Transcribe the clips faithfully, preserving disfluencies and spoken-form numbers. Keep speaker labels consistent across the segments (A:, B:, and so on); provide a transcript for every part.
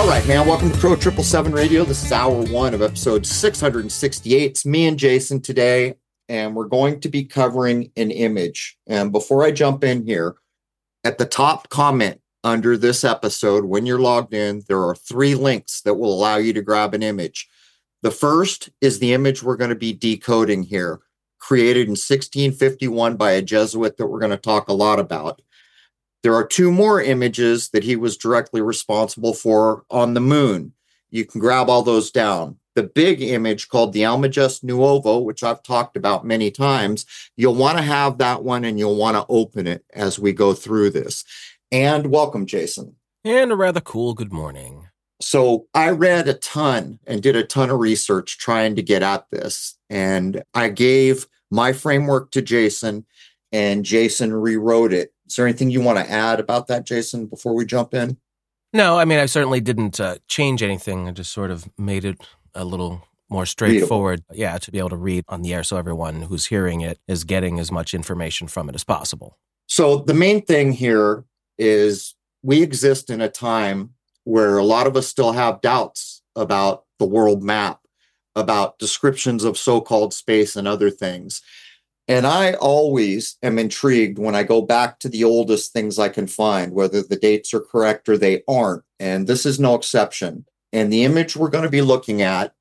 A: All right, man. Welcome to Pro Triple Seven Radio. This is hour one of episode six hundred sixty-eight. It's me and Jason today, and we're going to be covering an image. And before I jump in here, at the top comment under this episode, when you're logged in, there are three links that will allow you to grab an image. The first is the image we're going to be decoding here, created in sixteen fifty-one by a Jesuit that we're going to talk a lot about. There are two more images that he was directly responsible for on the moon. You can grab all those down. The big image called the Almagest Nuovo, which I've talked about many times, you'll want to have that one and you'll want to open it as we go through this. And welcome, Jason.
B: And a rather cool good morning.
A: So I read a ton and did a ton of research trying to get at this. And I gave my framework to Jason, and Jason rewrote it. Is there anything you want to add about that, Jason, before we jump in?
B: No, I mean, I certainly didn't uh, change anything. I just sort of made it a little more straightforward. Readable. Yeah, to be able to read on the air so everyone who's hearing it is getting as much information from it as possible.
A: So the main thing here is we exist in a time where a lot of us still have doubts about the world map, about descriptions of so-called space and other things. And I always am intrigued when I go back to the oldest things I can find, whether the dates are correct or they aren't. And this is no exception. And the image we're going to be looking at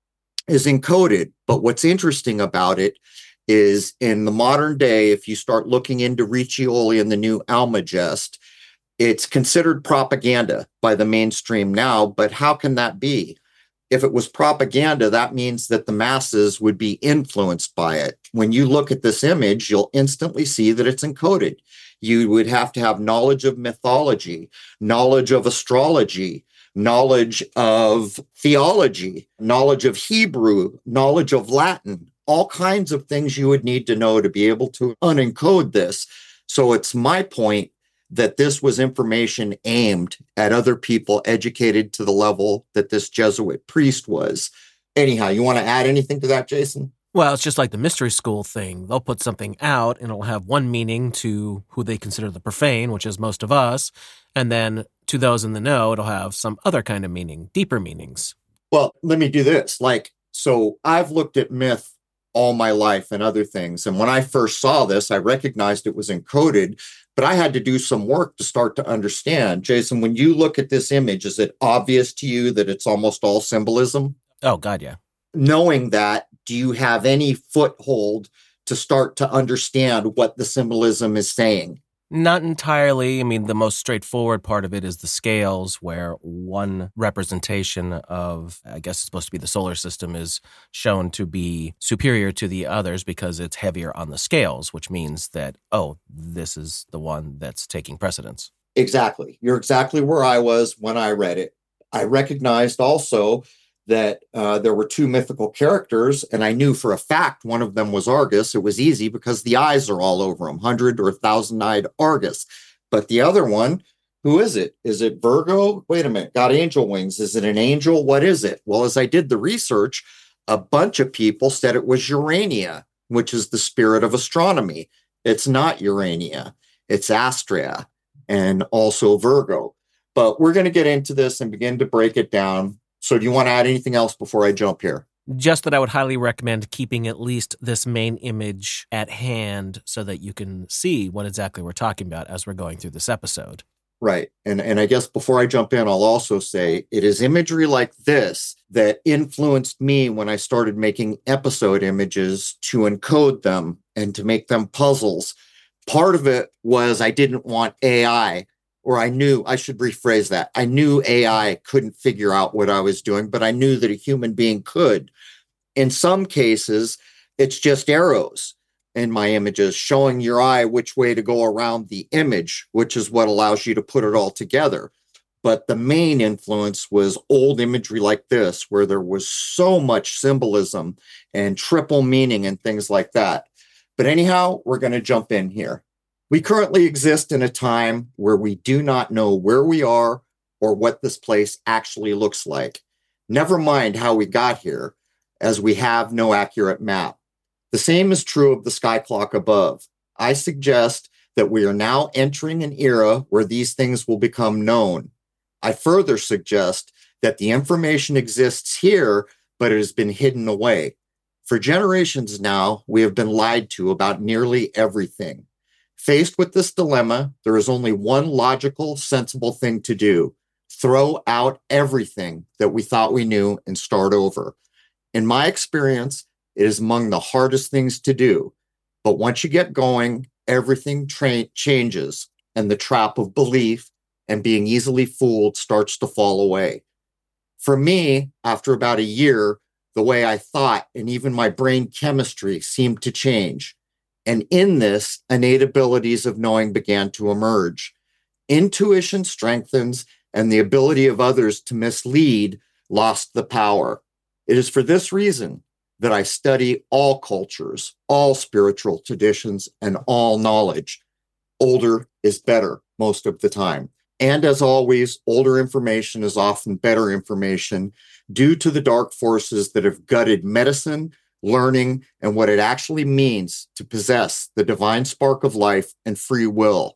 A: is encoded. But what's interesting about it is in the modern day, if you start looking into Riccioli and the new Almagest, it's considered propaganda by the mainstream now. But how can that be? If it was propaganda, that means that the masses would be influenced by it. When you look at this image, you'll instantly see that it's encoded. You would have to have knowledge of mythology, knowledge of astrology, knowledge of theology, knowledge of Hebrew, knowledge of Latin, all kinds of things you would need to know to be able to unencode this. So it's my point that this was information aimed at other people educated to the level that this Jesuit priest was. Anyhow, you want to add anything to that, Jason?
B: Well, it's just like the mystery school thing. They'll put something out and it'll have one meaning to who they consider the profane, which is most of us. And then to those in the know, it'll have some other kind of meaning, deeper meanings.
A: Well, let me do this. Like, so I've looked at myth all my life and other things. And when I first saw this, I recognized it was encoded, but I had to do some work to start to understand. Jason, when you look at this image, is it obvious to you that it's almost all symbolism?
B: Oh, God, yeah.
A: Knowing that, do you have any foothold to start to understand what the symbolism is saying?
B: Not entirely. I mean, the most straightforward part of it is the scales, where one representation of, I guess it's supposed to be the solar system, is shown to be superior to the others because it's heavier on the scales, which means that, oh, this is the one that's taking precedence.
A: Exactly. You're exactly where I was when I read it. I recognized also that uh, there were two mythical characters, and I knew for a fact one of them was Argus. It was easy because the eyes are all over him, hundred or thousand-eyed Argus. But the other one, who is it? Is it Virgo? Wait a minute, got angel wings. Is it an angel? What is it? Well, as I did the research, a bunch of people said it was Urania, which is the spirit of astronomy. It's not Urania, it's Astrea, and also Virgo. But we're going to get into this and begin to break it down. So do you want to add anything else before I jump here?
B: Just that I would highly recommend keeping at least this main image at hand so that you can see what exactly we're talking about as we're going through this episode.
A: Right. And, and I guess before I jump in, I'll also say it is imagery like this that influenced me when I started making episode images to encode them and to make them puzzles. Part of it was I didn't want A I. Or I knew, I should rephrase that. I knew A I couldn't figure out what I was doing, but I knew that a human being could. In some cases, it's just arrows in my images showing your eye which way to go around the image, which is what allows you to put it all together. But the main influence was old imagery like this, where there was so much symbolism and triple meaning and things like that. But anyhow, we're going to jump in here. We currently exist in a time where we do not know where we are or what this place actually looks like. Never mind how we got here, as we have no accurate map. The same is true of the sky clock above. I suggest that we are now entering an era where these things will become known. I further suggest that the information exists here, but it has been hidden away. For generations now, we have been lied to about nearly everything. Faced with this dilemma, there is only one logical, sensible thing to do: throw out everything that we thought we knew and start over. In my experience, it is among the hardest things to do. But once you get going, everything tra- changes, and the trap of belief and being easily fooled starts to fall away. For me, after about a year, the way I thought and even my brain chemistry seemed to change. And in this, innate abilities of knowing began to emerge. Intuition strengthens, and the ability of others to mislead lost the power. It is for this reason that I study all cultures, all spiritual traditions, and all knowledge. Older is better most of the time. And as always, older information is often better information due to the dark forces that have gutted medicine, learning, and what it actually means to possess the divine spark of life and free will.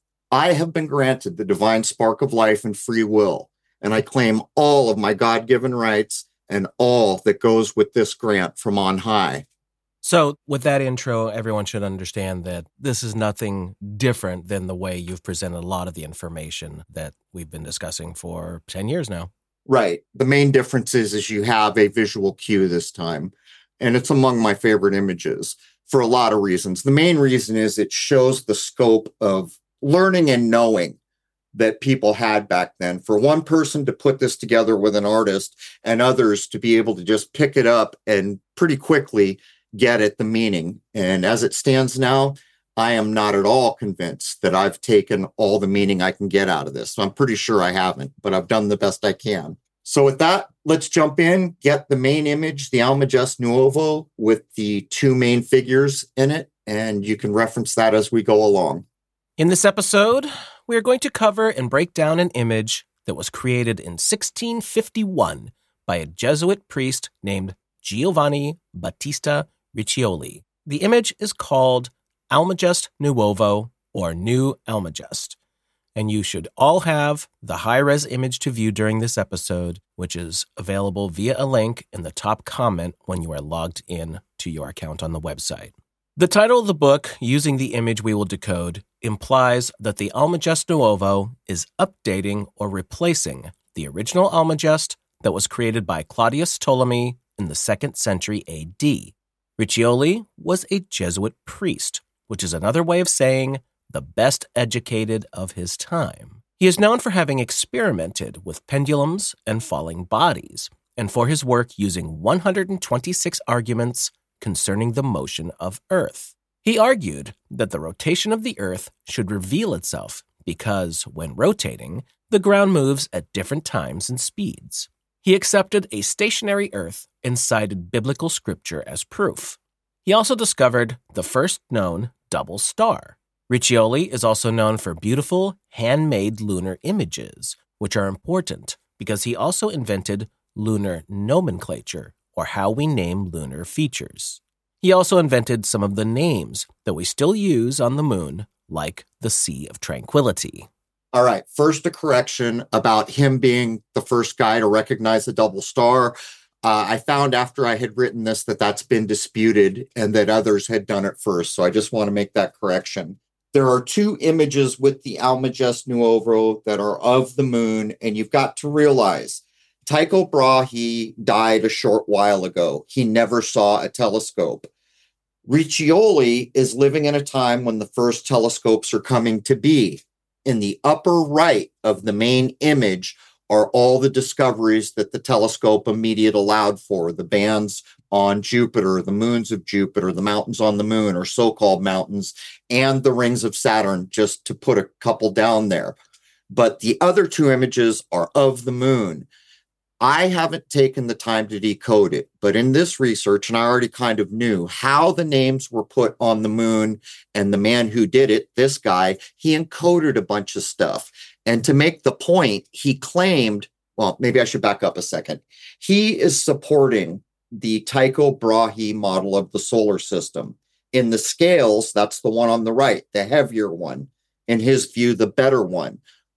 A: I have been granted the divine spark of life and free will, and I claim all of my God-given rights and all that goes with this grant from on high.
B: So with that intro, everyone should understand that this is nothing different than the way you've presented a lot of the information that we've been discussing for ten years now.
A: Right. The main difference is, is you have a visual cue this time, and it's among my favorite images for a lot of reasons. The main reason is it shows the scope of learning and knowing that people had back then. For one person to put this together with an artist and others to be able to just pick it up and pretty quickly get at the meaning. And as it stands now, I am not at all convinced that I've taken all the meaning I can get out of this. So I'm pretty sure I haven't, but I've done the best I can. So with that, let's jump in, get the main image, the Almagest Nuovo, with the two main figures in it, and you can reference that as we go along.
B: In this episode, we are going to cover and break down an image that was created in sixteen fifty-one by a Jesuit priest named Giovanni Battista Riccioli. The image is called Almagest Nuovo, or New Almagest, and you should all have the high-res image to view during this episode, which is available via a link in the top comment when you are logged in to your account on the website. The title of the book, using the image we will decode, implies that the Almagest Nuovo is updating or replacing the original Almagest that was created by Claudius Ptolemy in the second century A D. Riccioli was a Jesuit priest, which is another way of saying the best educated of his time. He is known for having experimented with pendulums and falling bodies, and for his work using one hundred twenty-six arguments concerning the motion of Earth. He argued that the rotation of the Earth should reveal itself because, when rotating, the ground moves at different times and speeds. He accepted a stationary Earth and cited biblical scripture as proof. He also discovered the first known double star. Riccioli is also known for beautiful, handmade lunar images, which are important because he also invented lunar nomenclature, or how we name lunar features. He also invented some of the names that we still use on the moon, like the Sea of Tranquility.
A: All right, first a correction about him being the first guy to recognize the double star. Uh, I found after I had written this that that's been disputed and that others had done it first, so I just want to make that correction. There are two images with the Almagest Nuovo that are of the moon, and you've got to realize Tycho Brahe died a short while ago. He never saw a telescope. Riccioli is living in a time when the first telescopes are coming to be. In the upper right of the main image are all the discoveries that the telescope immediate allowed for. The bands on Jupiter, the moons of Jupiter, the mountains on the moon, or so-called mountains, and the rings of Saturn, just to put a couple down there. But the other two images are of the moon. I haven't taken the time to decode it, but in this research, and I already kind of knew how the names were put on the moon, and the man who did it, this guy, he encoded a bunch of stuff. And to make the point, he claimed, well, maybe I should back up a second. He is supporting the Tycho Brahe model of the solar system. In the scales, that's the one on the right, the heavier one. In his view, the better one.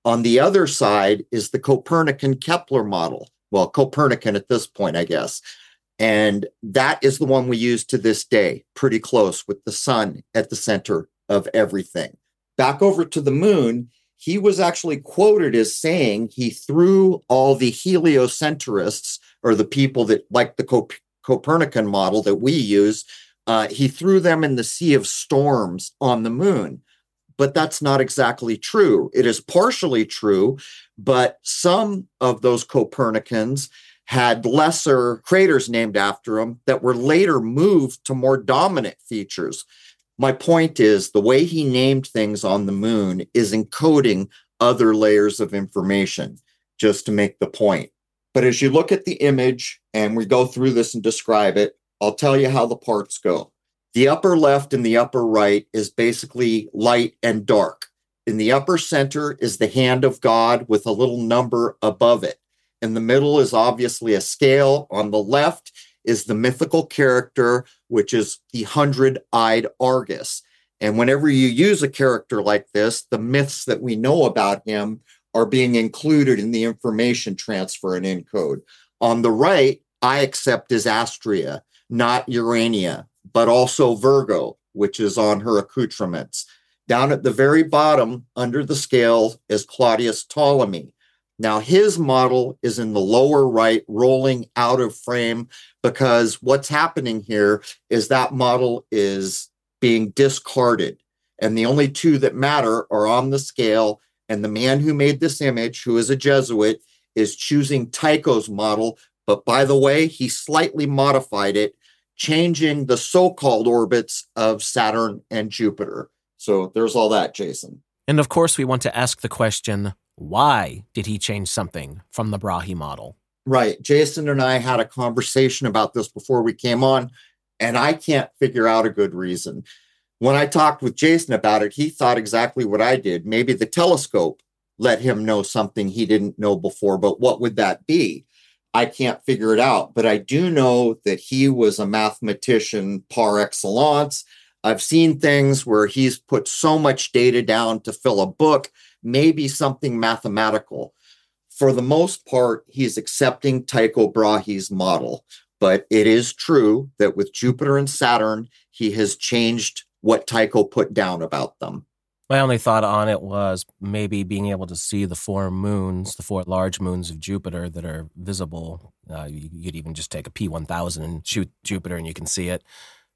A: On the other side is the Copernican-Kepler model. Well, Copernican at this point, I guess. And that is the one we use to this day, pretty close, with the sun at the center of everything. Back over to the moon, he was actually quoted as saying he threw all the heliocentrists, or the people that like the Cop- Copernican model that we use, uh, he threw them in the sea of storms on the moon. But that's not exactly true. It is partially true, but some of those Copernicans had lesser craters named after them that were later moved to more dominant features. My point is, the way he named things on the moon is encoding other layers of information, just to make the point. But as you look at the image and we go through this and describe it, I'll tell you how the parts go. The upper left and the upper right is basically light and dark. In the upper center is the hand of God with a little number above it. In the middle is obviously a scale. On the left is the mythical character, which is the hundred-eyed Argus. And whenever you use a character like this, the myths that we know about him are being included in the information transfer and encode. On the right, I accept is Astrea, not Urania, but also Virgo, which is on her accoutrements. Down at the very bottom, under the scale, is Claudius Ptolemy. Now, his model is in the lower right, rolling out of frame, because what's happening here is that model is being discarded. And the only two that matter are on the scale. And the man who made this image, who is a Jesuit, is choosing Tycho's model. But by the way, he slightly modified it, changing the so-called orbits of Saturn and Jupiter. So there's all that, Jason.
B: And of course, we want to ask the question, why did he change something from the Brahe model?
A: Right. Jason and I had a conversation about this before we came on, and I can't figure out a good reason. When I talked with Jason about it, he thought exactly what I did. Maybe the telescope let him know something he didn't know before, but what would that be? I can't figure it out, but I do know that he was a mathematician par excellence. I've seen things where he's put so much data down to fill a book, maybe something mathematical. For the most part, he's accepting Tycho Brahe's model, but it is true that with Jupiter and Saturn, he has changed what Tycho put down about them.
B: My only thought on it was maybe being able to see the four moons, the four large moons of Jupiter that are visible. Uh, you, you could even just take a P one thousand and shoot Jupiter and you can see it.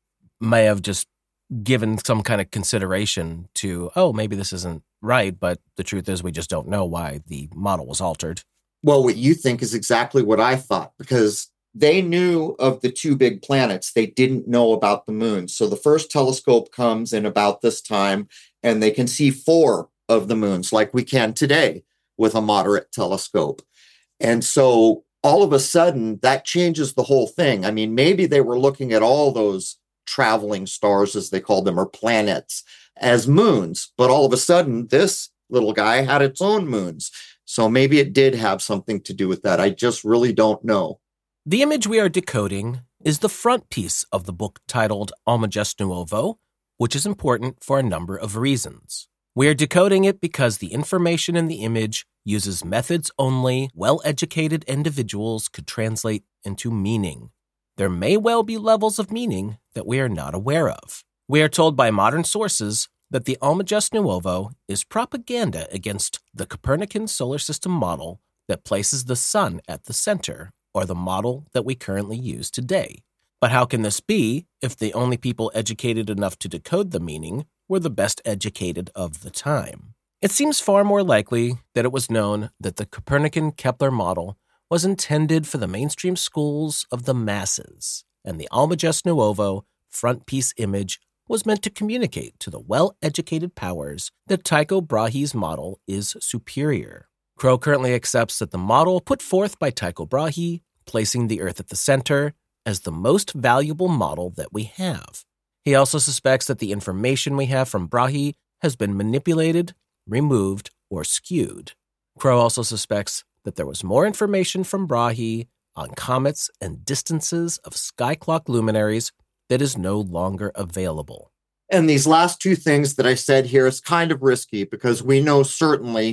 B: May have just given some kind of consideration to, oh, maybe this isn't right, but the truth is we just don't know why the model was altered.
A: Well, what you think is exactly what I thought, because they knew of the two big planets. They didn't know about the moon. So the first telescope comes in about this time, and they can see four of the moons like we can today with a moderate telescope. And so all of a sudden, that changes the whole thing. I mean, maybe they were looking at all those traveling stars, as they called them, or planets, as moons. But all of a sudden, this little guy had its own moons. So maybe it did have something to do with that. I just really don't know.
B: The image we are decoding is the front piece of the book titled Almagest Nuovo, which is important for a number of reasons. We are decoding it because the information in the image uses methods only well-educated individuals could translate into meaning. There may well be levels of meaning that we are not aware of. We are told by modern sources that the Almagest Nuovo is propaganda against the Copernican solar system model that places the sun at the center, or the model that we currently use today. But how can this be if the only people educated enough to decode the meaning were the best educated of the time? It seems far more likely that it was known that the Copernican-Kepler model was intended for the mainstream schools of the masses, and the Almagest Nuovo front piece image was meant to communicate to the well-educated powers that Tycho Brahe's model is superior. Crow currently accepts that the model put forth by Tycho Brahe, placing the Earth at the center, as the most valuable model that we have. He also suspects that the information we have from Brahe has been manipulated, removed, or skewed. Crow also suspects that there was more information from Brahe on comets and distances of sky clock luminaries that is no longer available.
A: And these last two things that I said here is kind of risky because we know certainly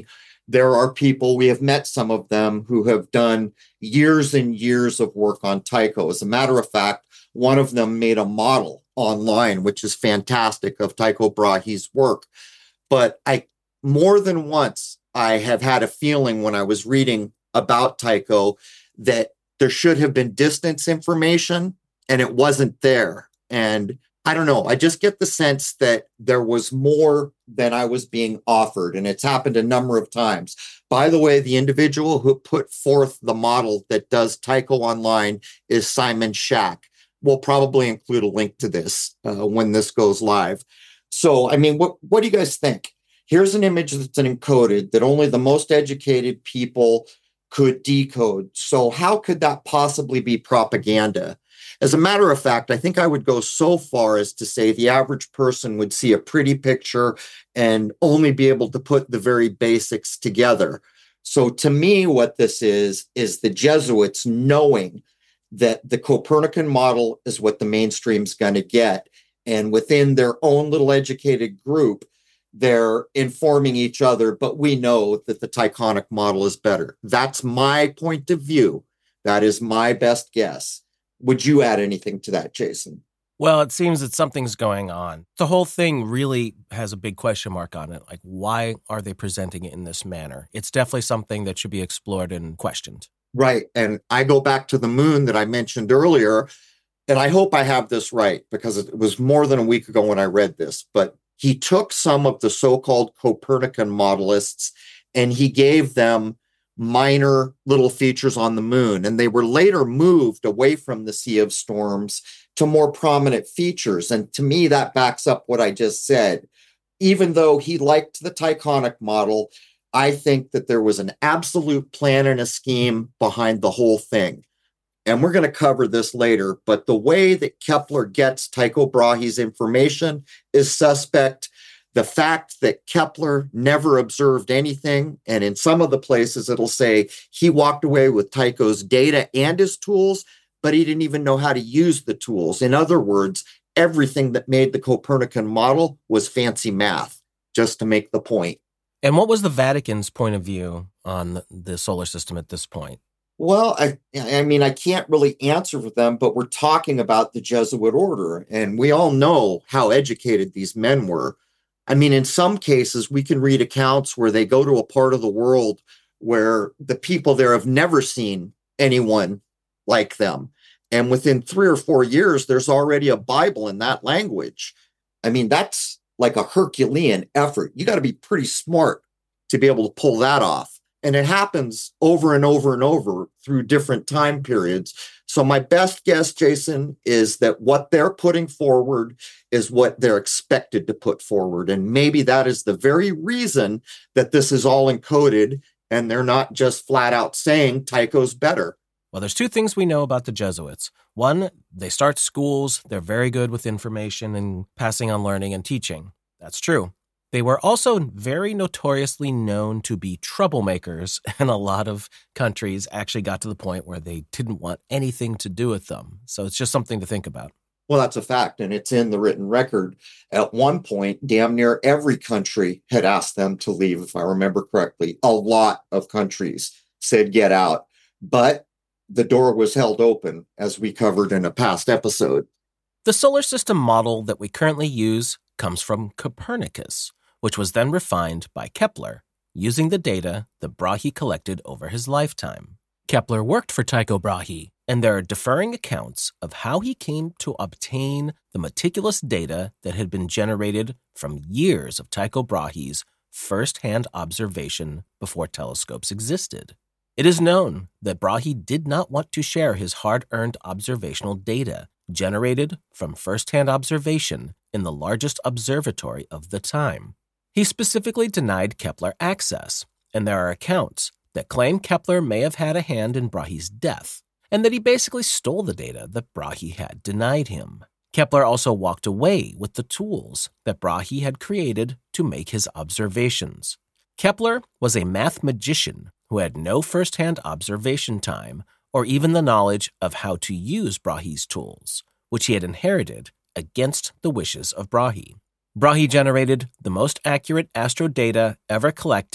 A: There are people, we have met some of them, who have done years and years of work on Tycho. As a matter of fact, one of them made a model online, which is fantastic, of Tycho Brahe's work. But I, more than once, I have had a feeling when I was reading about Tycho that there should have been distance information and it wasn't there. And I don't know, I just get the sense that there was more than I was being offered. And it's happened a number of times. By the way, the individual who put forth the model that does Tycho online is Simon Shack. We'll probably include a link to this uh, when this goes live. So, I mean, what, what do you guys think? Here's an image that's encoded that only the most educated people could decode. So how could that possibly be propaganda? As a matter of fact, I think I would go so far as to say the average person would see a pretty picture and only be able to put the very basics together. So to me, what this is, is the Jesuits knowing that the Copernican model is what the mainstream's going to get. And within their own little educated group, they're informing each other, but we know that the Tychonic model is better. That's my point of view. That is my best guess. Would you add anything to that, Jason?
B: Well, it seems that something's going on. The whole thing really has a big question mark on it. Like, why are they presenting it in this manner? It's definitely something that should be explored and questioned.
A: Right. And I go back to the moon that I mentioned earlier, and I hope I have this right because it was more than a week ago when I read this, but he took some of the so-called Copernican modelists and he gave them minor little features on the moon. And they were later moved away from the Sea of Storms to more prominent features. And to me, that backs up what I just said. Even though he liked the Tychonic model, I think that there was an absolute plan and a scheme behind the whole thing. And we're going to cover this later, but the way that Kepler gets Tycho Brahe's information is suspect. The fact that Kepler never observed anything, and in some of the places it'll say he walked away with Tycho's data and his tools, but he didn't even know how to use the tools. In other words, everything that made the Copernican model was fancy math, just to make the point.
B: And what was the Vatican's point of view on the solar system at this point?
A: Well, I, I mean, I can't really answer for them, but we're talking about the Jesuit order, and we all know how educated these men were. I mean, in some cases, we can read accounts where they go to a part of the world where the people there have never seen anyone like them. And within three or four years, there's already a Bible in that language. I mean, that's like a Herculean effort. You got to be pretty smart to be able to pull that off. And it happens over and over and over through different time periods. So my best guess, Jason, is that what they're putting forward is what they're expected to put forward. And maybe that is the very reason that this is all encoded and they're not just flat out saying Tycho's better.
B: Well, there's two things we know about the Jesuits. One, they start schools. They're very good with information and passing on learning and teaching. That's true. They were also very notoriously known to be troublemakers, and a lot of countries actually got to the point where they didn't want anything to do with them. So it's just something to think about.
A: Well, that's a fact, and it's in the written record. At one point, damn near every country had asked them to leave, if I remember correctly. A lot of countries said get out, but the door was held open, as we covered in a past episode.
B: The solar system model that we currently use comes from Copernicus, which was then refined by Kepler, using the data that Brahe collected over his lifetime. Kepler worked for Tycho Brahe, and there are differing accounts of how he came to obtain the meticulous data that had been generated from years of Tycho Brahe's first-hand observation before telescopes existed. It is known that Brahe did not want to share his hard-earned observational data generated from first-hand observation in the largest observatory of the time. He specifically denied Kepler access, and there are accounts that claim Kepler may have had a hand in Brahe's death, and that he basically stole the data that Brahe had denied him. Kepler also walked away with the tools that Brahe had created to make his observations. Kepler was a math magician who had no first-hand observation time or even the knowledge of how to use Brahe's tools, which he had inherited against the wishes of Brahe. Brahe generated the most accurate astro data ever collected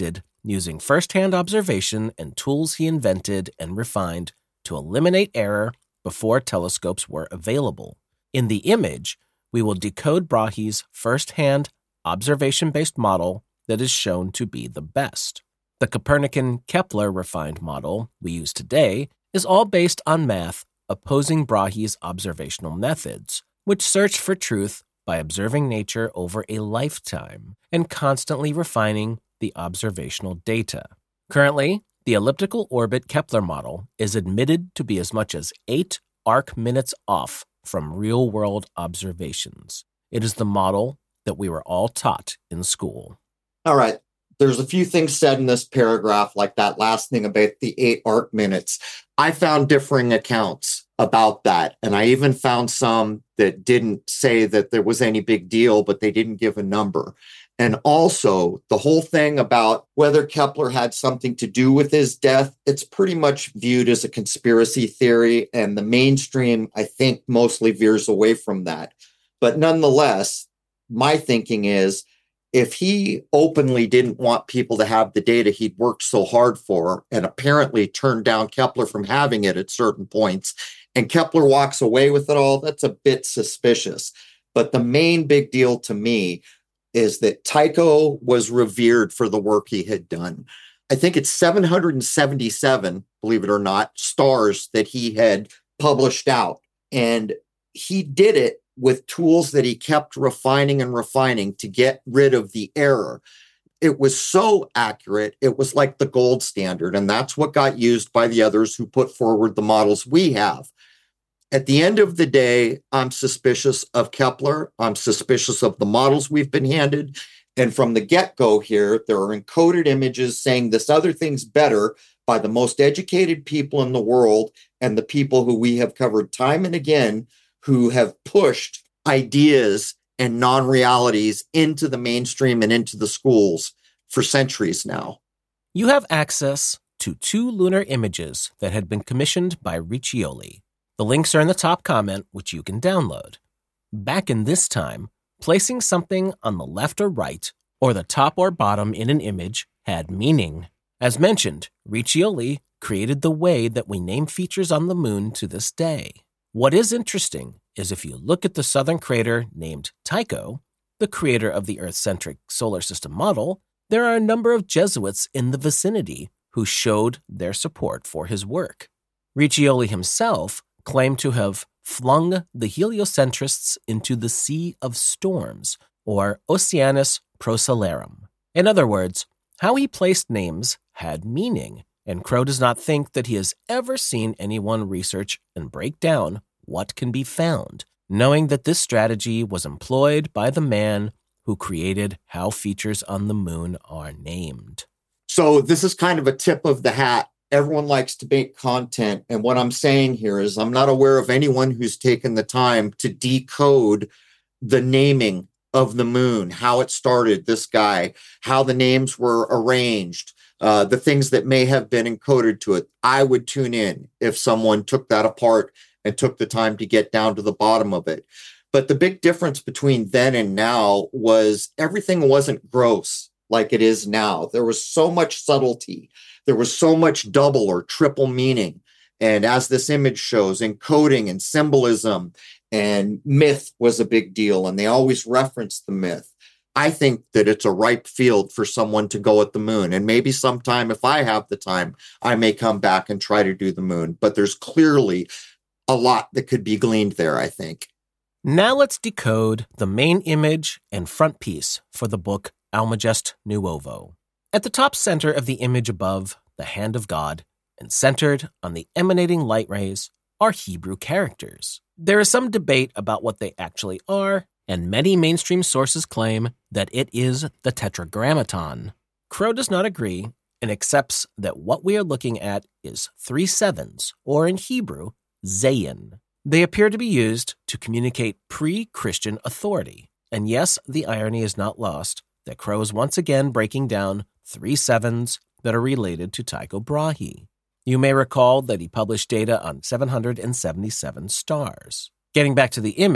B: using first-hand observation and tools he invented and refined to eliminate error before telescopes were available. In the image, we will decode Brahe's first-hand observation-based model that is shown to be the best. The Copernican Kepler refined model we use today is all based on math opposing Brahe's observational methods, which search for truth by observing nature over a lifetime and constantly refining the observational data. Currently, the elliptical orbit Kepler model is admitted to be as much as eight arc minutes off from real-world observations. It is the model that we were all taught in school.
A: All right. There's a few things said in this paragraph, like that last thing about the eight arc minutes. I found differing accounts about that. And I even found some that didn't say that there was any big deal, but they didn't give a number. And also the whole thing about whether Kepler had something to do with his death, it's pretty much viewed as a conspiracy theory. And the mainstream, I think, mostly veers away from that. But nonetheless, my thinking is, if he openly didn't want people to have the data he'd worked so hard for and apparently turned down Kepler from having it at certain points, and Kepler walks away with it all, that's a bit suspicious. But the main big deal to me is that Tycho was revered for the work he had done. I think it's seven hundred seventy-seven, believe it or not, stars that he had published out. And he did it with tools that he kept refining and refining to get rid of the error. It was so accurate, it was like the gold standard, and that's what got used by the others who put forward the models we have. At the end of the day, I'm suspicious of Kepler. I'm suspicious of the models we've been handed. And from the get-go here, there are encoded images saying this other thing's better by the most educated people in the world and the people who we have covered time and again who have pushed ideas and non-realities into the mainstream and into the schools for centuries now.
B: You have access to two lunar images that had been commissioned by Riccioli. The links are in the top comment, which you can download. Back in this time, placing something on the left or right, or the top or bottom in an image had meaning. As mentioned, Riccioli created the way that we name features on the moon to this day. What is interesting is if you look at the southern crater named Tycho, the creator of the Earth-centric solar system model, there are a number of Jesuits in the vicinity who showed their support for his work. Riccioli himself claimed to have flung the heliocentrists into the Sea of Storms, or Oceanus Procellarum. In other words, how he placed names had meaning, and Crow does not think that he has ever seen anyone research and break down what can be found, knowing that this strategy was employed by the man who created how features on the moon are named.
A: So this is kind of a tip of the hat. Everyone likes to make content. And what I'm saying here is I'm not aware of anyone who's taken the time to decode the naming of the moon, how it started, this guy, how the names were arranged, uh, the things that may have been encoded to it. I would tune in if someone took that apart and took the time to get down to the bottom of it. But the big difference between then and now was everything wasn't gross like it is now. There was so much subtlety. There was so much double or triple meaning. And as this image shows, encoding and symbolism and myth was a big deal. And they always referenced the myth. I think that it's a ripe field for someone to go at the moon. And maybe sometime, if I have the time, I may come back and try to do the moon. But there's clearly a lot that could be gleaned there, I think.
B: Now let's decode the main image and front piece for the book Almagest Nuovo. At the top center of the image above, the hand of God, and centered on the emanating light rays, are Hebrew characters. There is some debate about what they actually are, and many mainstream sources claim that it is the Tetragrammaton. Crow does not agree and accepts that what we are looking at is three sevens, or in Hebrew, Zayin. They appear to be used to communicate pre-Christian authority. And yes, the irony is not lost that Crow is once again breaking down three sevens that are related to Tycho Brahe. You may recall that he published data on seven hundred seventy-seven stars. Getting back to the image,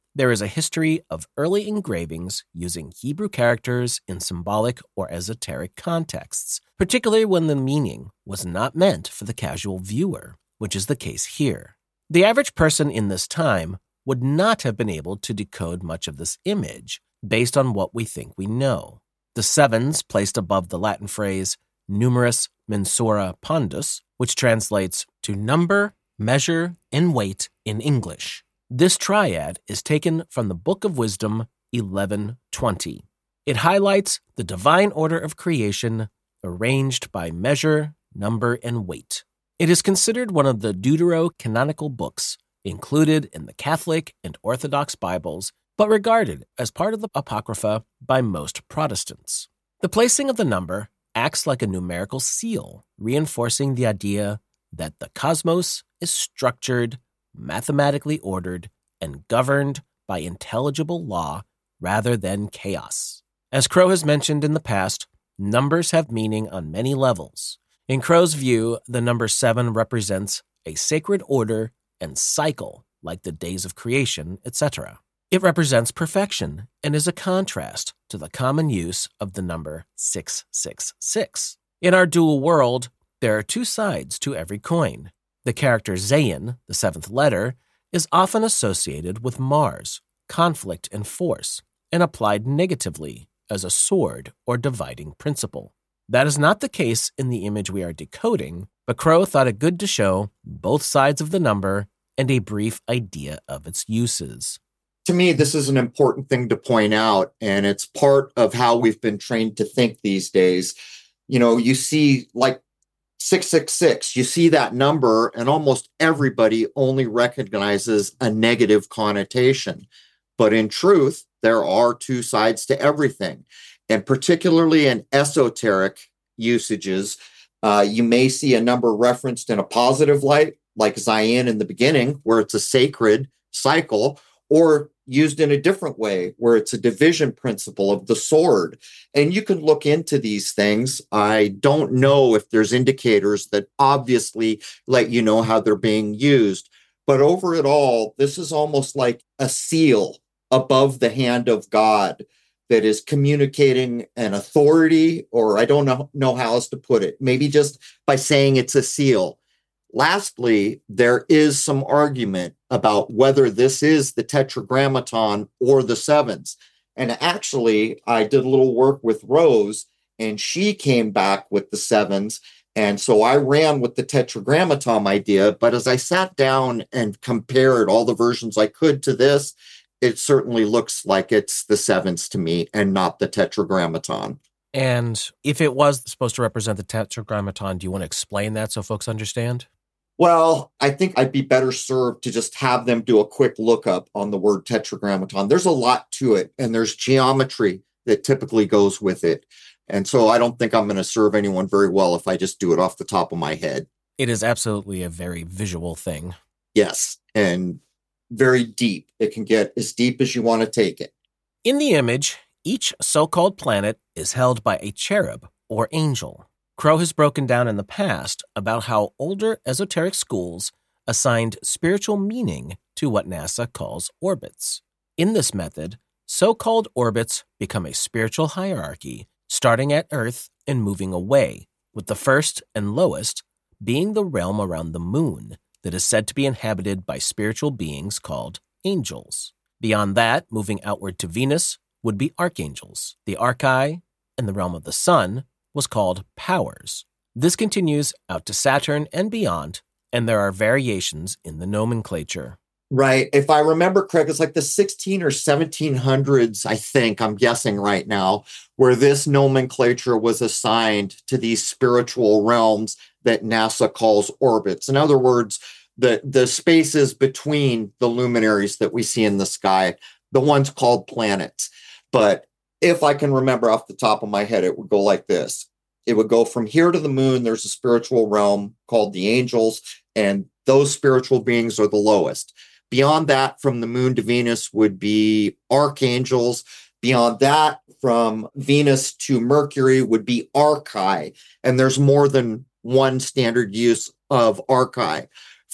B: there is a history of early engravings using Hebrew characters in symbolic or esoteric contexts, particularly when the meaning was not meant for the casual viewer, which is the case here. The average person in this time would not have been able to decode much of this image based on what we think we know. The sevens placed above the Latin phrase numerus mensura pondus, which translates to number, measure, and weight in English. This triad is taken from the Book of Wisdom eleven twenty. It highlights the divine order of creation arranged by measure, number, and weight. It is considered one of the deuterocanonical books included in the Catholic and Orthodox Bibles, but regarded as part of the Apocrypha by most Protestants. The placing of the number acts like a numerical seal, reinforcing the idea that the cosmos is structured, mathematically ordered, and governed by intelligible law rather than chaos. As Crow has mentioned in the past, numbers have meaning on many levels. In Crow's view, the number seven represents a sacred order and cycle, like the days of creation, et cetera. It represents perfection and is a contrast to the common use of the number six six six. In our dual world, there are two sides to every coin. The character Zayin, the seventh letter, is often associated with Mars, conflict and force, and applied negatively as a sword or dividing principle. That is not the case in the image we are decoding, but Crow thought it good to show both sides of the number and a brief idea of its uses.
A: To me, this is an important thing to point out, and it's part of how we've been trained to think these days. You know, you see like six six six, you see that number, and almost everybody only recognizes a negative connotation. But in truth, there are two sides to everything. And particularly in esoteric usages, uh, you may see a number referenced in a positive light, like Zayin in the beginning, where it's a sacred cycle, or used in a different way, where it's a division principle of the sword. And you can look into these things. I don't know if there's indicators that obviously let you know how they're being used. But over it all, this is almost like a seal above the hand of God that is communicating an authority, or I don't know, know how else to put it, maybe just by saying it's a seal. Lastly, there is some argument about whether this is the tetragrammaton or the sevens. And actually, I did a little work with Rose, and she came back with the sevens. And so I ran with the tetragrammaton idea. But as I sat down and compared all the versions I could to this, it certainly looks like it's the sevens to me and not the tetragrammaton.
B: And if it was supposed to represent the tetragrammaton, do you want to explain that so folks understand?
A: Well, I think I'd be better served to just have them do a quick lookup on the word tetragrammaton. There's a lot to it, and there's geometry that typically goes with it. And so I don't think I'm going to serve anyone very well if I just do it off the top of my head.
B: It is absolutely a very visual thing.
A: Yes, and very deep. It can get as deep as you want to take it.
B: In the image, each so-called planet is held by a cherub or angel. Crow has broken down in the past about how older esoteric schools assigned spiritual meaning to what NASA calls orbits. In this method, so-called orbits become a spiritual hierarchy, starting at Earth and moving away, with the first and lowest being the realm around the moon that is said to be inhabited by spiritual beings called angels. Beyond that, moving outward to Venus would be archangels. The archai, in the realm of the sun, was called powers. This continues out to Saturn and beyond, and there are variations in the nomenclature.
A: Right. If I remember correct, it's like the sixteen or seventeen hundreds, I think, I'm guessing right now, where this nomenclature was assigned to these spiritual realms that NASA calls orbits. In other words, the, the spaces between the luminaries that we see in the sky, the ones called planets. But if I can remember off the top of my head, it would go like this. It would go from here to the moon. There's a spiritual realm called the angels, and those spiritual beings are the lowest. Beyond that, from the moon to Venus would be archangels. Beyond that, from Venus to Mercury would be archai. And there's more than one standard use of archai.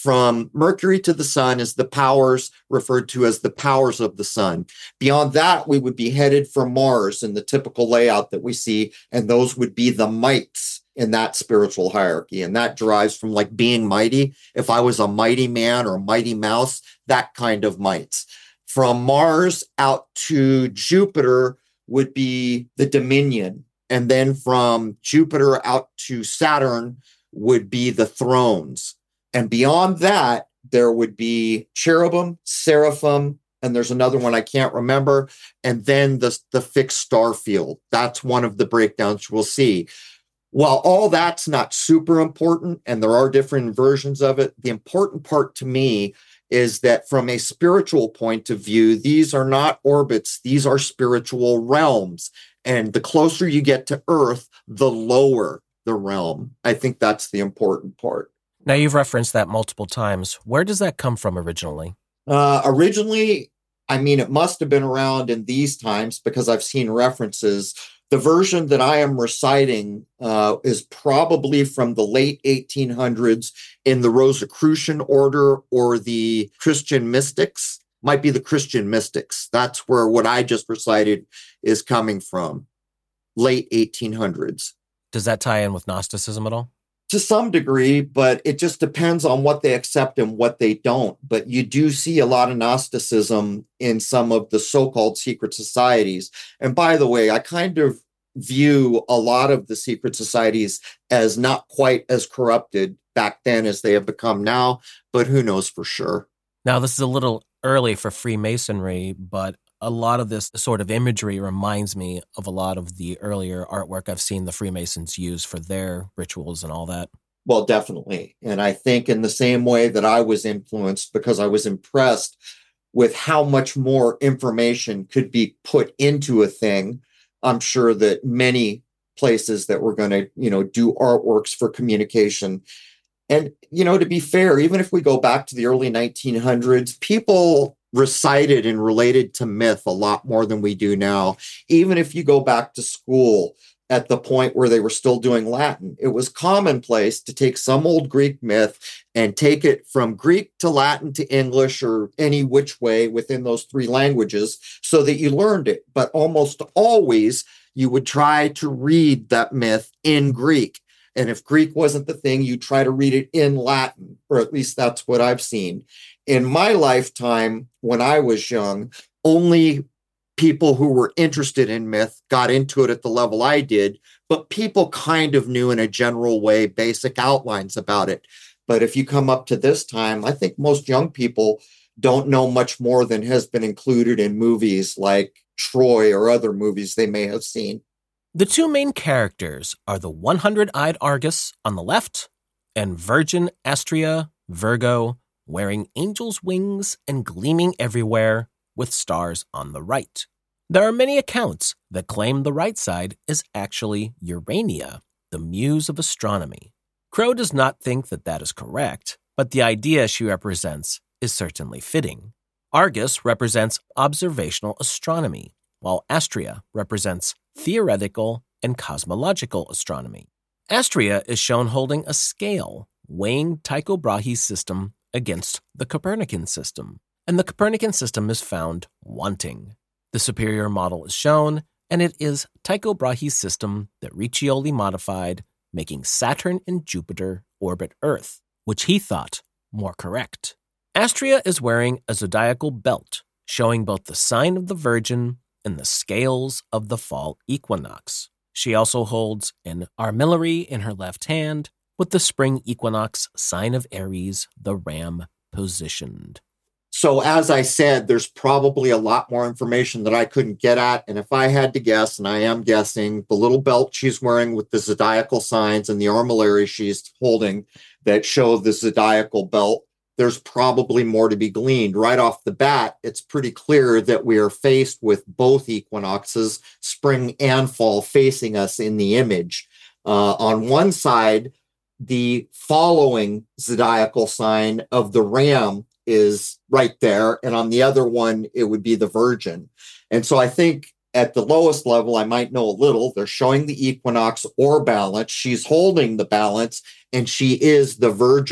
A: From Mercury to the sun is the powers referred to as the powers of the sun. Beyond that, we would be headed for Mars in the typical layout that we see, and those would be the mights in that spiritual hierarchy. And that derives from like being mighty. If I was a mighty man or a mighty mouse, that kind of mights. From Mars out to Jupiter would be the dominion. And then from Jupiter out to Saturn would be the thrones. And beyond that, there would be cherubim, seraphim, and there's another one I can't remember. And then the, the fixed star field. That's one of the breakdowns we'll see. While all that's not super important, and there are different versions of it, the important part to me is that from a spiritual point of view, these are not orbits, these are spiritual realms. And the closer you get to Earth, the lower the realm. I think that's the important part.
B: Now, you've referenced that multiple times. Where does that come from originally?
A: Uh, originally, I mean, it must have been around in these times because I've seen references. The version that I am reciting uh, is probably from the late eighteen hundreds in the Rosicrucian order or the Christian mystics. Might be the Christian mystics. That's where what I just recited is coming from. Late eighteen hundreds.
B: Does that tie in with Gnosticism at all?
A: To some degree, but it just depends on what they accept and what they don't. But you do see a lot of Gnosticism in some of the so-called secret societies. And by the way, I kind of view a lot of the secret societies as not quite as corrupted back then as they have become now, but who knows for sure.
B: Now, this is a little early for Freemasonry, but a lot of this sort of imagery reminds me of a lot of the earlier artwork I've seen the Freemasons use for their rituals and all that.
A: Well, definitely. And I think in the same way that I was influenced because I was impressed with how much more information could be put into a thing, I'm sure that many places that were going to, you know, do artworks for communication. And, you know, to be fair, even if we go back to the early nineteen hundreds, people recited and related to myth a lot more than we do now. Even if you go back to school at the point where they were still doing Latin, it was commonplace to take some old Greek myth and take it from Greek to Latin to English or any which way within those three languages so that you learned it. But almost always you would try to read that myth in Greek. And if Greek wasn't the thing, you try to read it in Latin, or at least that's what I've seen. In my lifetime, when I was young, only people who were interested in myth got into it at the level I did, but people kind of knew in a general way basic outlines about it. But if you come up to this time, I think most young people don't know much more than has been included in movies like Troy or other movies they may have seen.
B: The two main characters are the one-hundred-eyed Argus on the left and Virgin Astrea, Virgo, wearing angel's wings and gleaming everywhere with stars on the right. There are many accounts that claim the right side is actually Urania, the muse of astronomy. Crow does not think that that is correct, but the idea she represents is certainly fitting. Argus represents observational astronomy, while Astrea represents theoretical and cosmological astronomy. Astrea is shown holding a scale, weighing Tycho Brahe's system against the Copernican system, and the Copernican system is found wanting. The superior model is shown, and it is Tycho Brahe's system that Riccioli modified, making Saturn and Jupiter orbit Earth, which he thought more correct. Astrea is wearing a zodiacal belt, showing both the sign of the Virgin and the scales of the fall equinox. She also holds an armillary in her left hand, with the spring equinox sign of Aries, the ram, positioned.
A: So as I said, there's probably a lot more information that I couldn't get at. And if I had to guess, and I am guessing, the little belt she's wearing with the zodiacal signs and the armillary she's holding that show the zodiacal belt, there's probably more to be gleaned. Right off the bat, it's pretty clear that we are faced with both equinoxes, spring and fall, facing us in the image. Uh, on one side, the following zodiacal sign of the ram is right there. And on the other one, it would be the Virgin. And so I think at the lowest level, I might know a little. They're showing the equinox or balance. She's holding the balance, and she is the Virgin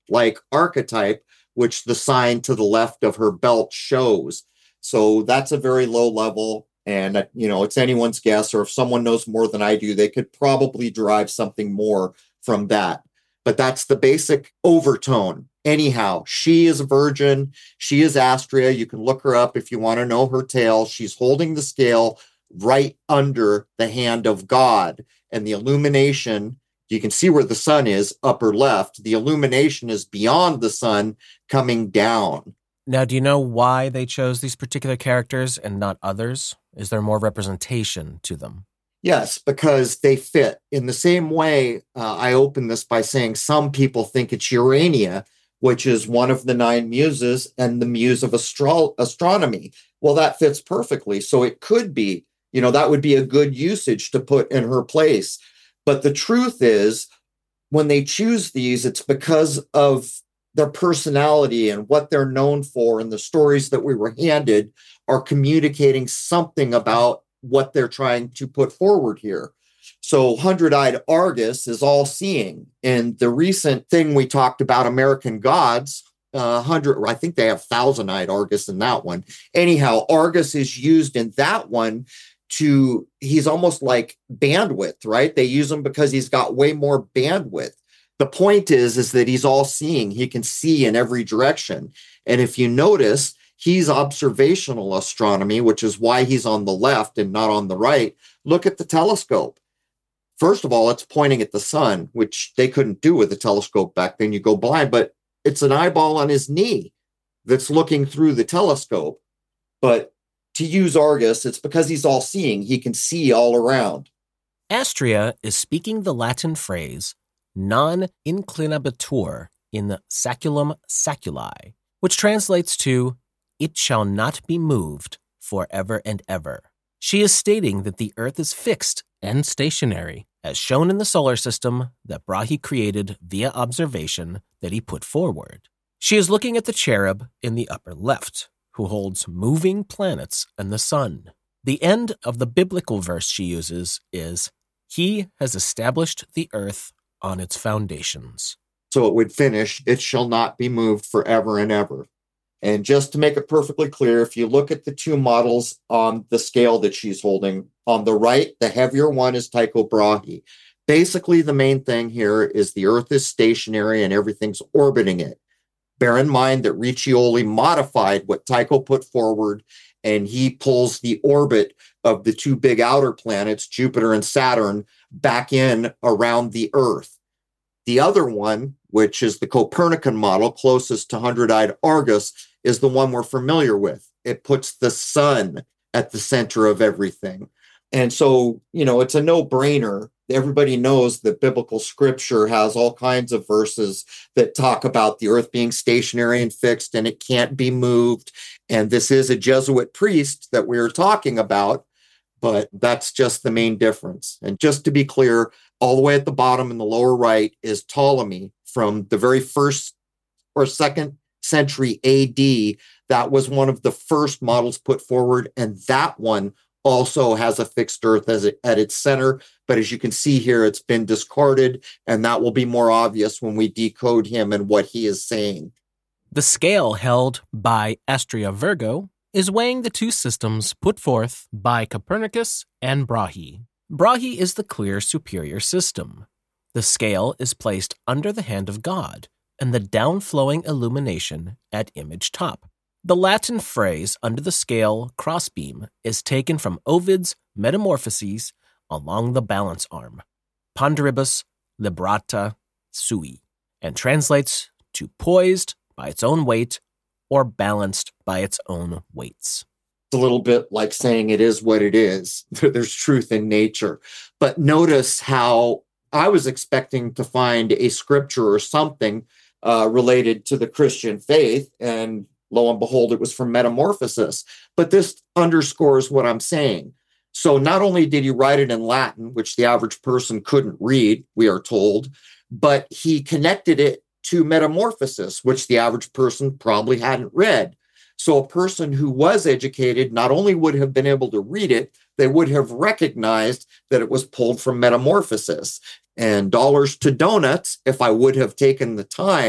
A: like archetype, which the sign to the left of her belt shows. So that's a very low level. And, uh, you know, it's anyone's guess, or if someone knows more than I do, they could probably derive something more from that. But that's the basic overtone. Anyhow, she is a virgin. She is Astrea. You can look her up if you want to know her tale. She's holding the scale right under the hand of God. And the illumination, you can see where the sun is, upper left. The illumination is beyond the sun, coming down.
B: Now, do you know why they chose these particular characters and not others? Is there more representation to them?
A: Yes, because they fit. In the same way, uh, I open this by saying some people think it's Urania, which is one of the nine muses and the muse of astro- astronomy. Well, that fits perfectly. So it could be, you know, that would be a good usage to put in her place. But the truth is, when they choose these, it's because of their personality and what they're known for, and the stories that we were handed are communicating something about what they're trying to put forward here. So Hundred-Eyed Argus is all-seeing. And the recent thing we talked about, American Gods, uh, hundred, I think they have Thousand-Eyed Argus in that one. Anyhow, Argus is used in that one to, he's almost like bandwidth, right? They use him because he's got way more bandwidth. The point is, is that he's all-seeing. He can see in every direction. And if you notice, he's observational astronomy, which is why he's on the left and not on the right. Look at the telescope. First of all, it's pointing at the sun, which they couldn't do with the telescope back then. You go blind, but it's an eyeball on his knee that's looking through the telescope. But to use Argus, it's because he's all-seeing. He can see all around.
B: Astrea is speaking the Latin phrase non inclinabitur in the saculum saculi, which translates to "it shall not be moved forever and ever." She is stating that the Earth is fixed and stationary, as shown in the solar system that Brahe created via observation that he put forward. She is looking at the cherub in the upper left, who holds moving planets and the sun. The end of the biblical verse she uses is, "He has established the earth on its foundations."
A: So it would finish, "It shall not be moved forever and ever." And just to make it perfectly clear, if you look at the two models on the scale that she's holding, on the right, the heavier one is Tycho Brahe. Basically, the main thing here is the Earth is stationary and everything's orbiting it. Bear in mind that Riccioli modified what Tycho put forward, and he pulls the orbit of the two big outer planets, Jupiter and Saturn, back in around the Earth. The other one, which is the Copernican model closest to Hundred-Eyed Argus, is the one we're familiar with. It puts the sun at the center of everything. And so, you know, it's a no-brainer. Everybody knows that biblical scripture has all kinds of verses that talk about the earth being stationary and fixed and it can't be moved. And this is a Jesuit priest that we're talking about, but that's just the main difference. And just to be clear, all the way at the bottom in the lower right is Ptolemy from the very first or second century A D. That was one of the first models put forward, and that one also has a fixed earth as it, at its center. But as you can see here, it's been discarded, and that will be more obvious when we decode him and what he is saying.
B: The scale held by Astrea Virgo is weighing the two systems put forth by Copernicus and Brahe. Brahe is the clear superior system. The scale is placed under the hand of God, and the downflowing illumination at image top. The Latin phrase under the scale crossbeam is taken from Ovid's Metamorphoses along the balance arm, ponderibus librata sui, and translates to poised by its own weight or balanced by its own weights.
A: It's a little bit like saying it is what it is. There's truth in nature. But notice how I was expecting to find a scripture or something uh, related to the Christian faith, and lo and behold, it was from Metamorphosis. But this underscores what I'm saying. So not only did he write it in Latin, which the average person couldn't read, we are told, but he connected it to Metamorphosis, which the average person probably hadn't read. So a person who was educated not only would have been able to read it, they would have recognized that it was pulled from Metamorphosis. And dollars to donuts, if I would have taken the time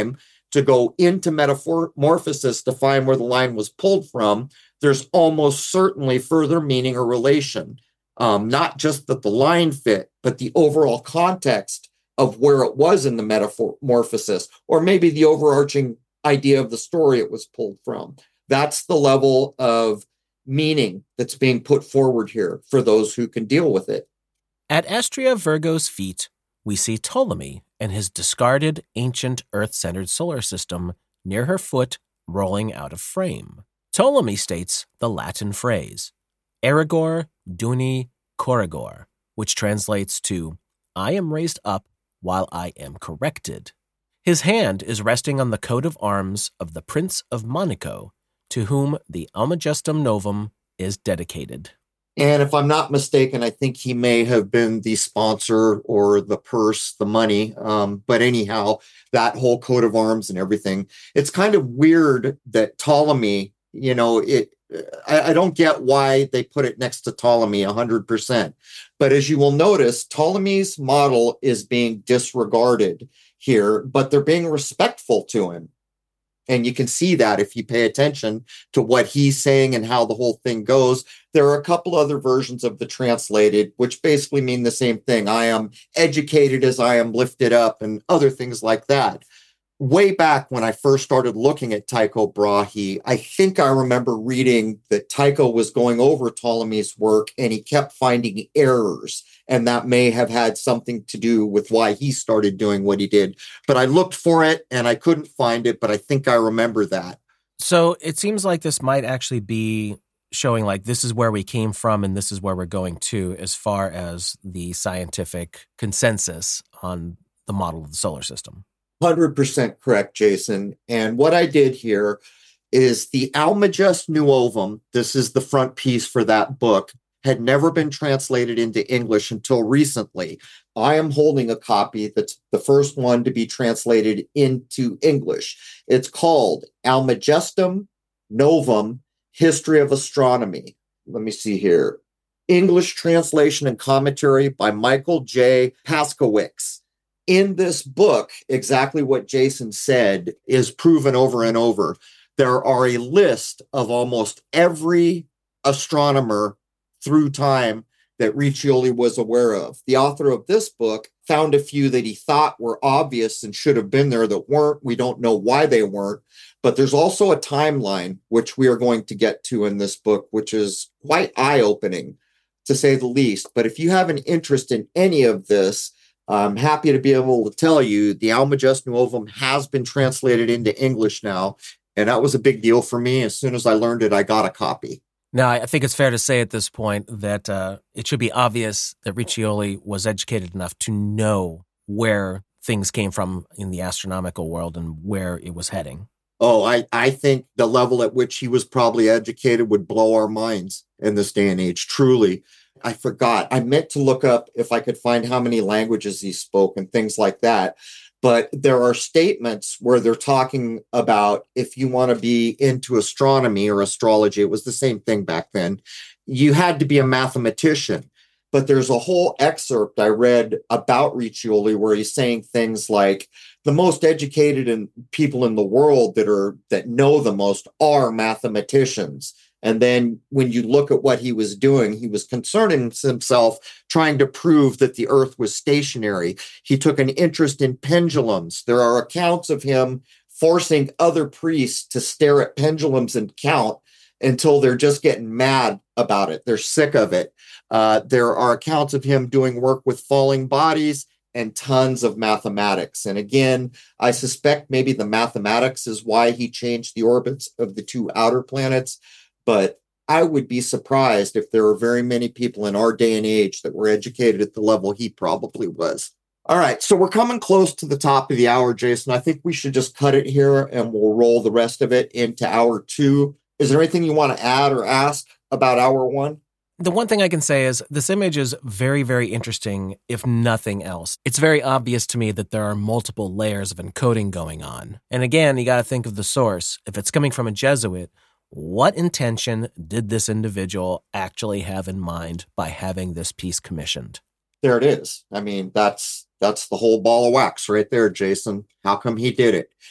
A: to go into metamorphosis to find where the line was pulled from, there's almost certainly further meaning or relation. Um, not just that the line fit, but the overall context of where it was in the metamorphosis, or maybe the overarching idea of the story it was pulled from. That's the level of meaning that's being put forward here for those who can deal with it.
B: At Astrea Virgo's feet, we see Ptolemy and his discarded ancient Earth-centered solar system near her foot rolling out of frame. Ptolemy states the Latin phrase, erigor duni corrigor, which translates to, I am raised up while I am corrected. His hand is resting on the coat of arms of the Prince of Monaco, to whom the Almagestum Novum is dedicated.
A: And if I'm not mistaken, I think he may have been the sponsor or the purse, the money. Um, but anyhow, that whole coat of arms and everything, it's kind of weird that Ptolemy, you know, it. I, I don't get why they put it next to Ptolemy one hundred percent. But as you will notice, Ptolemy's model is being disregarded here, but they're being respectful to him. And you can see that if you pay attention to what he's saying and how the whole thing goes. There are a couple other versions of the translated, which basically mean the same thing. I am educated as I am lifted up and other things like that. Way back when I first started looking at Tycho Brahe, I think I remember reading that Tycho was going over Ptolemy's work and he kept finding errors. And that may have had something to do with why he started doing what he did. But I looked for it and I couldn't find it, but I think I remember that.
B: So it seems like this might actually be showing like this is where we came from and this is where we're going to as far as the scientific consensus on the model of the solar system.
A: one hundred percent correct, Jason. And what I did here is the Almagestum Novum, this is the front piece for that book, had never been translated into English until recently. I am holding a copy that's the first one to be translated into English. It's called Almagestum Novum, History of Astronomy. Let me see here. English translation and commentary by Michael J. Paskowicz. In this book, exactly what Jason said is proven over and over. There are a list of almost every astronomer through time that Riccioli was aware of. The author of this book found a few that he thought were obvious and should have been there that weren't. We don't know why they weren't. But there's also a timeline, which we are going to get to in this book, which is quite eye-opening, to say the least. But if you have an interest in any of this, I'm happy to be able to tell you the Almagestum Novum has been translated into English now, and that was a big deal for me. As soon as I learned it, I got a copy.
B: Now, I think it's fair to say at this point that uh, it should be obvious that Riccioli was educated enough to know where things came from in the astronomical world and where it was heading.
A: Oh, I, I think the level at which he was probably educated would blow our minds in this day and age, truly. I forgot. I meant to look up if I could find how many languages he spoke and things like that. But there are statements where they're talking about if you want to be into astronomy or astrology, it was the same thing back then, you had to be a mathematician. But there's a whole excerpt I read about Riccioli where he's saying things like the most educated in, people in the world that are that know the most are mathematicians. And then when you look at what he was doing, he was concerning himself trying to prove that the earth was stationary. He took an interest in pendulums. There are accounts of him forcing other priests to stare at pendulums and count until they're just getting mad about it. They're sick of it. Uh, there are accounts of him doing work with falling bodies and tons of mathematics. And again, I suspect maybe the mathematics is why he changed the orbits of the two outer planets. But I would be surprised if there are very many people in our day and age that were educated at the level he probably was. All right, so we're coming close to the top of the hour, Jason. I think we should just cut it here and we'll roll the rest of it into hour two. Is there anything you want to add or ask about hour one?
B: The one thing I can say is this image is very, very interesting, if nothing else. It's very obvious to me that there are multiple layers of encoding going on. And again, you got to think of the source. If it's coming from a Jesuit, what intention did this individual actually have in mind by having this piece commissioned?
A: There it is. I mean, that's that's the whole ball of wax right there, Jason. How come he did it?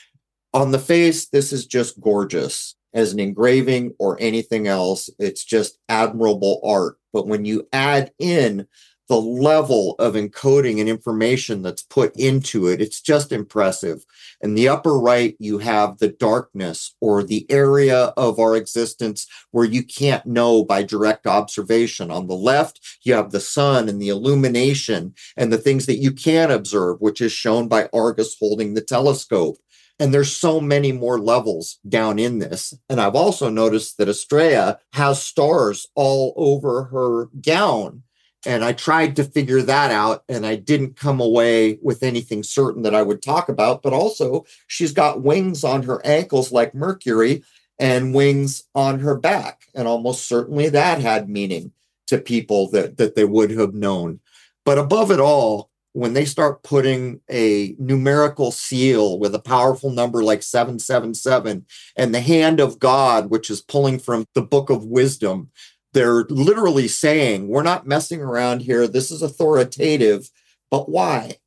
A: On the face, this is just gorgeous. As an engraving or anything else, it's just admirable art. But when you add in the level of encoding and information that's put into it, it's just impressive. In the upper right, you have the darkness or the area of our existence where you can't know by direct observation. On the left, you have the sun and the illumination and the things that you can observe, which is shown by Argus holding the telescope. And there's so many more levels down in this. And I've also noticed that Estrella has stars all over her gown. And I tried to figure that out, and I didn't come away with anything certain that I would talk about. But also, she's got wings on her ankles like Mercury and wings on her back. And almost certainly that had meaning to people that, that they would have known. But above it all, when they start putting a numerical seal with a powerful number like seven seven seven and the hand of God, which is pulling from the book of wisdom, they're literally saying, we're not messing around here. This is authoritative. But why?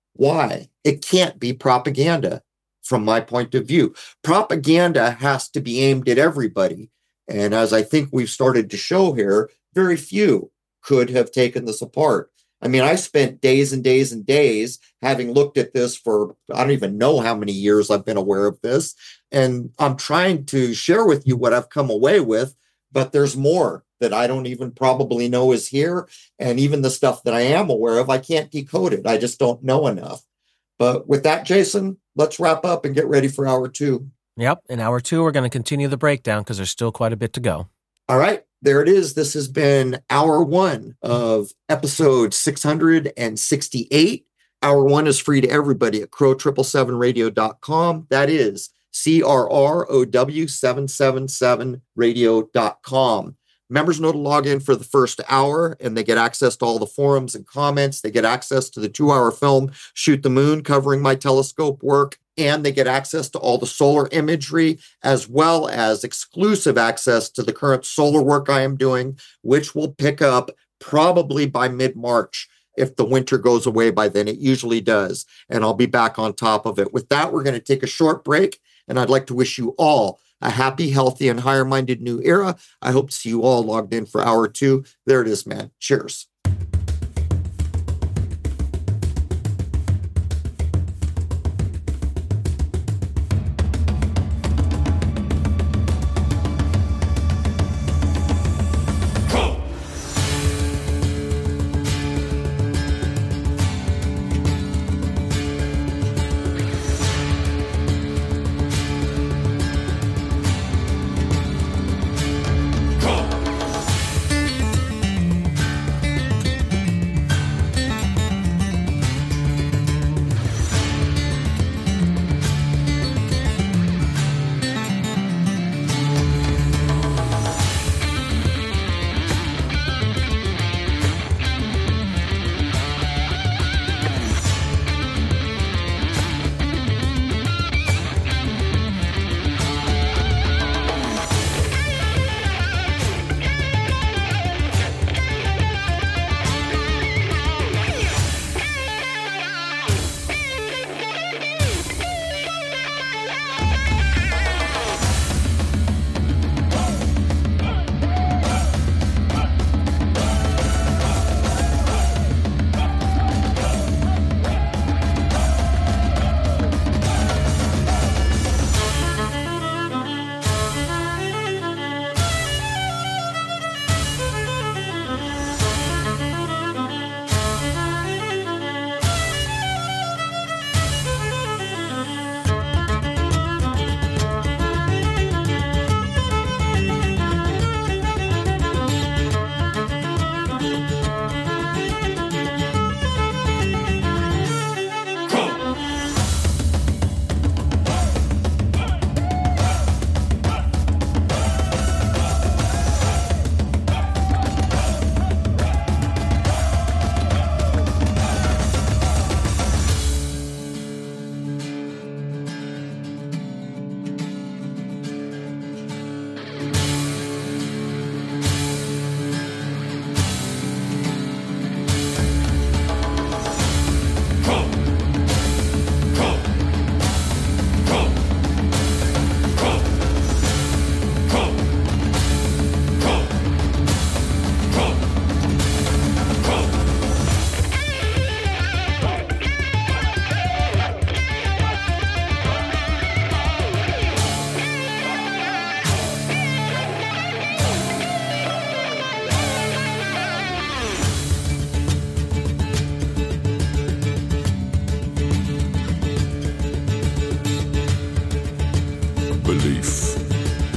A: Why? It can't be propaganda from my point of view. Propaganda has to be aimed at everybody. And as I think we've started to show here, very few could have taken this apart. I mean, I spent days and days and days having looked at this for, I don't even know how many years I've been aware of this. And I'm trying to share with you what I've come away with, but there's more that I don't even probably know is here. And even the stuff that I am aware of, I can't decode it. I just don't know enough. But with that, Jason, let's wrap up and get ready for hour two.
B: Yep. In hour two, we're going to continue the breakdown because there's still quite a bit to go.
A: All right. There it is. This has been hour one of episode six hundred sixty-eight. Hour one is free to everybody at crow seven seven radio dot com. That is C R R O W seven seven seven radio dot com. Members know to log in for the first hour, and they get access to all the forums and comments. They get access to the two-hour film, Shoot the Moon, covering my telescope work, and they get access to all the solar imagery, as well as exclusive access to the current solar work I am doing, which will pick up probably by mid-March. If the winter goes away by then, it usually does, and I'll be back on top of it. With that, we're going to take a short break, and I'd like to wish you all a happy, healthy, and higher-minded new era. I hope to see you all logged in for hour two. There it is, man. Cheers.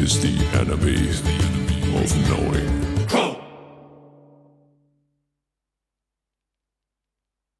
C: is the enemy of knowing.